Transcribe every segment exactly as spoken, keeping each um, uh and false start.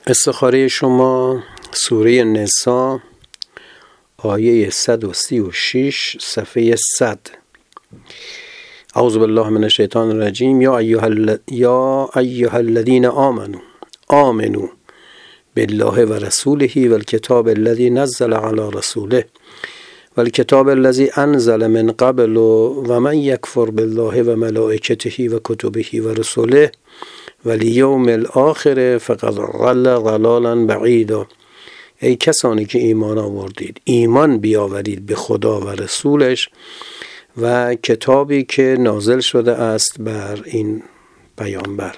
استخاره شما سوره نساء آیه صد و سی و شش صفحه صد. اعوذ بالله من الشیطان الرجیم. یا ایها ال... یا ایها الذین آمنوا آمنوا بالله و رسوله و الکتاب الذی نزل علی رسوله و الکتاب الذی انزل من قبل و من یکفر بالله و ملائکته و کتبه و رسوله و الیوم الاخر فقد ضل ضلالا بعیدا. ای کسانی که ایمان آوردید، ایمان بیاورید به خدا و رسولش و کتابی که نازل شده است بر این پیامبر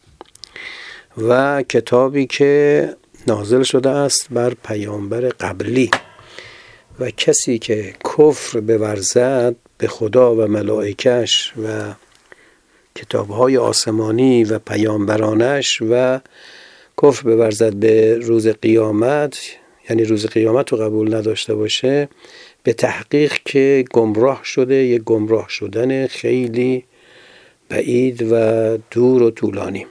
و کتابی که نازل شده است بر پیامبر قبلی. و کسی که کفر بورزد به خدا و ملائکش و کتابهای آسمانی و پیامبرانش و کفر بورزد به روز قیامت، یعنی روز قیامت رو قبول نداشته باشه، به تحقیق که گمراه شده، یک گمراه شدن خیلی بعید و دور و طولانی.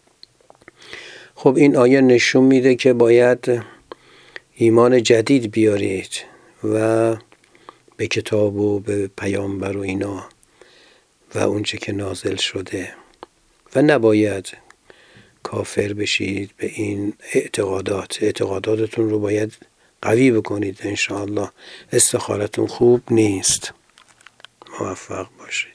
خب این آیه نشون میده که باید ایمان جدید بیارید و به کتاب و به پیامبر و اینا و اونچه که نازل شده و نباید کافر بشید به این اعتقادات. اعتقاداتتون رو باید قوی بکنید. انشاءالله استخارتون خوب نیست. موفق باشید.